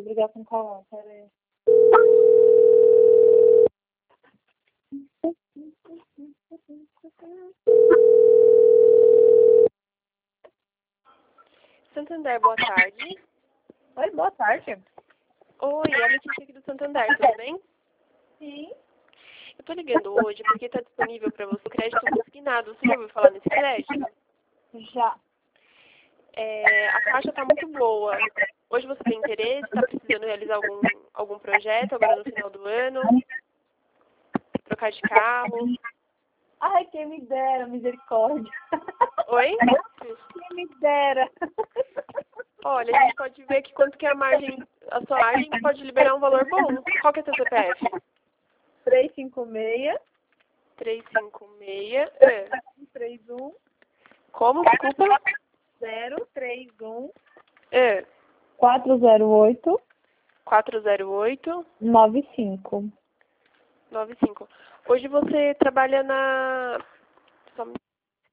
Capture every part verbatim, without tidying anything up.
obrigação com a peraí. Santander, boa tarde. Oi, boa tarde. Oi, é a Letícia aqui do Santander, tudo bem? Sim. Eu tô ligando hoje porque está disponível para você o crédito consignado. Você já ouviu falar nesse crédito? Já. É, a taxa está muito boa. Hoje você tem interesse? Está precisando realizar algum, algum projeto agora no final do ano? Trocar de carro? Ai, quem me dera, misericórdia. Oi? Quem me dera. Olha, a gente pode ver que quanto que é a margem, a sua margem pode liberar um valor bom. Qual que é seu C P F? três cinco seis, três cinco seis. É. três um, Como? Desculpa. zero três um, É. quatro zero oito, quatro zero oito. nove cinco. nove cinco. Hoje você trabalha na... Só... um-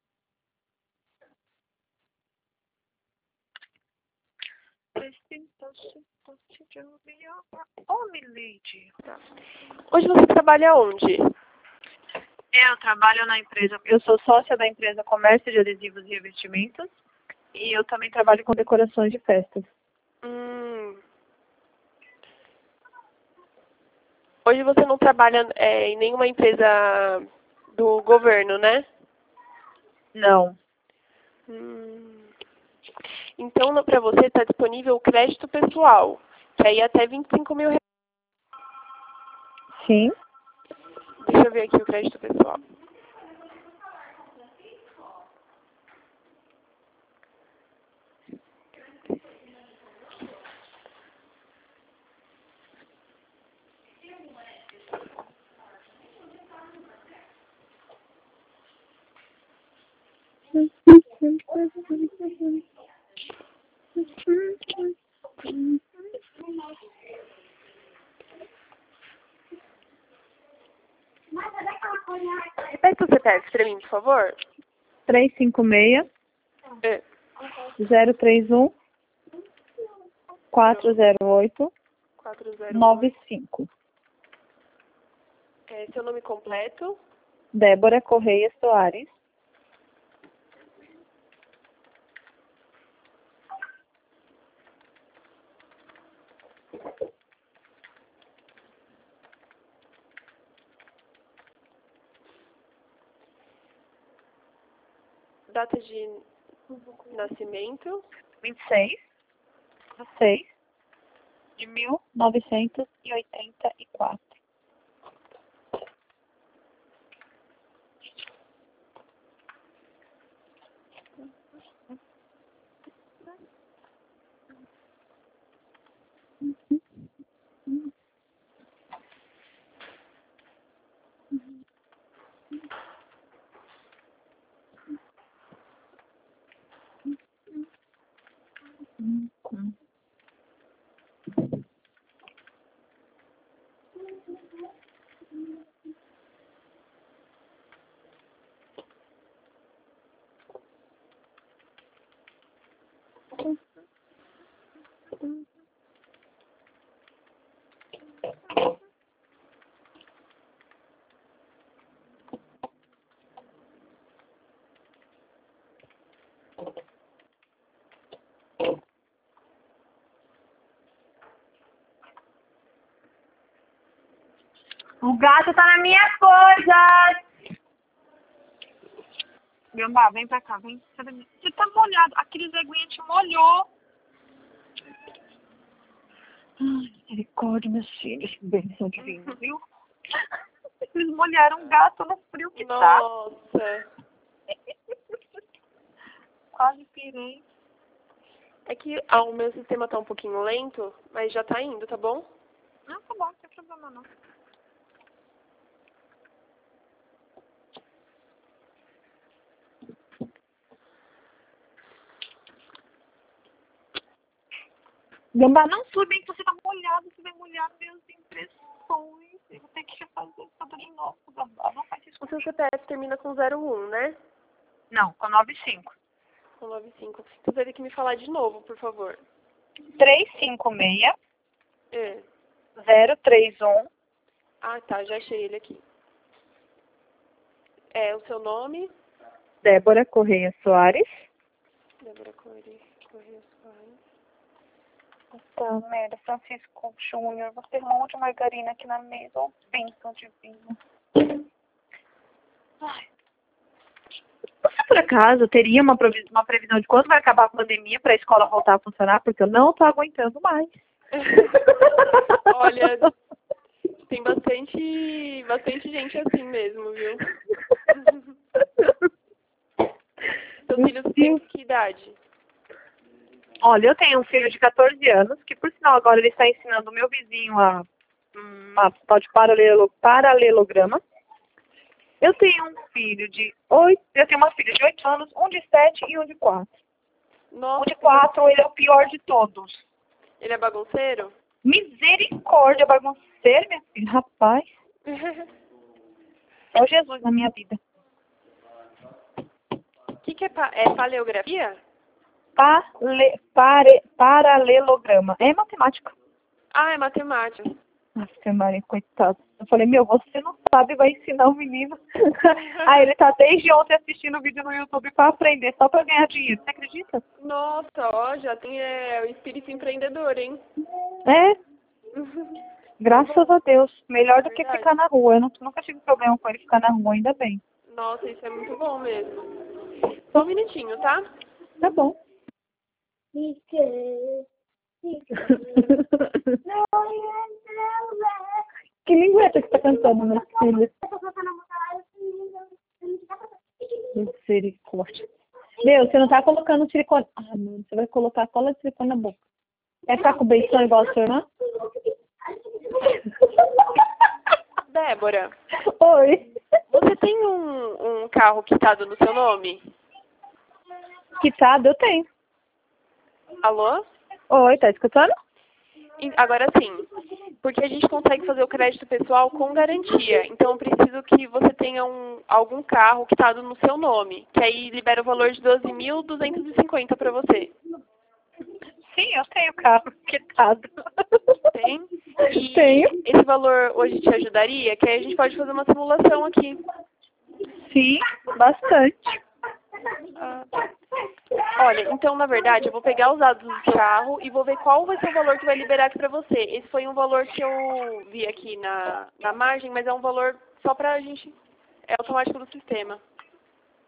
Ô, Milady. Tá. Hoje você trabalha onde? Eu trabalho na empresa, eu sou sócia da empresa Comércio de Adesivos e Revestimentos e eu também trabalho com decorações de festas. Hum. Hoje você não trabalha é, em nenhuma empresa do governo, né? Não. Hum. Então, para você está disponível o crédito pessoal, que aí é até vinte e cinco mil reais. Sim. Deixa eu ver aqui o crédito pessoal. Repete o C P F para mim, por favor. três cinco seis, É. zero três um, quatro zero oito, quatro zero nove cinco. É, seu nome completo. Débora Correia Soares. Data de nascimento. vinte e seis de seis de mil novecentos e oitenta e quatro. O gato tá na minha coisa! Gambá, vem pra cá, vem. Você tá molhado. Aquele zeguinha te molhou. Ai, misericórdia, meus filhos. Bênção divina, viu? Eles molharam o gato no frio que tá. Nossa. Quase pirei. É que ah, o meu sistema tá um pouquinho lento, mas já tá indo, tá bom? Não, tá bom, não tem problema não. Gambá, não sube, hein, que você tá molhado, você vai molhar minhas impressões. Eu vou ter que refazer tudo de novo, Gambá. Não faz isso O seu comigo. C P F termina com zero um, né? Não, com nove cinco. Com nove cinco. Então você vai ter que me falar de novo, por favor. três cinco seis, É. zero três um. Ah, tá, já achei ele aqui. É, o seu nome? Débora Correia Soares. Débora Correia Correia Soares. Tá, merda, Francisco Júnior. Você tem um monte de margarina aqui na mesa. Ó, bênção divina. Ai. Você, por acaso, teria uma, provis- uma previsão de quando vai acabar a pandemia para a escola voltar a funcionar? Porque eu não tô aguentando mais. Olha, tem bastante, bastante gente assim mesmo, viu? Seus filhos têm que idade? Olha, eu tenho um filho de quatorze anos, que por sinal agora ele está ensinando o meu vizinho a uma tal de paralelo, paralelograma. Eu tenho um filho de oito, eu tenho uma filha de oito anos, um de sete e um de quatro. Nossa, O de quatro, ele é o pior de todos. ele é bagunceiro? Misericórdia, bagunceiro, minha filha. Rapaz, é o Jesus na minha vida. O que, que é, pa é paleografia? Pale, pare, paralelograma. É matemática. Ah, é matemática. Nossa, Maria, coitado. Eu falei, meu, você não sabe, vai ensinar o menino. Aí ele tá desde ontem assistindo vídeo no YouTube pra aprender, só pra ganhar dinheiro. Você acredita? Nossa, ó, já tem é, o espírito empreendedor, hein? É, graças a Deus. Melhor do que Verdade. ficar na rua. Eu não, nunca tive problema com ele ficar na rua, ainda bem. Nossa, isso é muito bom mesmo. Só um minutinho, tá? Tá bom. Que língua é essa que tá cantando, minha filha? Misericórdia. Meu, você não tá colocando silicone. Ah, mano, você vai colocar cola de silicone na boca. Quer ficar com beição igual a sua irmã? Débora, Oi. você tem um, um carro quitado no seu nome? Quitado eu tenho. Alô? Oi, tá escutando? E- Agora sim, porque a gente consegue fazer o crédito pessoal com garantia. Então, eu preciso que você tenha um, algum carro quitado no seu nome, que aí libera o valor de doze mil duzentos e cinquenta para você. Sim, eu tenho carro quitado. Tem? E Tenho. esse valor hoje te ajudaria? Que aí a gente pode fazer uma simulação aqui. Sim, bastante. Ah, olha, então, na verdade, eu vou pegar os dados do seu carro e vou ver qual vai ser o valor que vai liberar aqui pra você. Esse foi um valor que eu vi aqui na, na margem, mas é um valor só pra gente... É automático do sistema.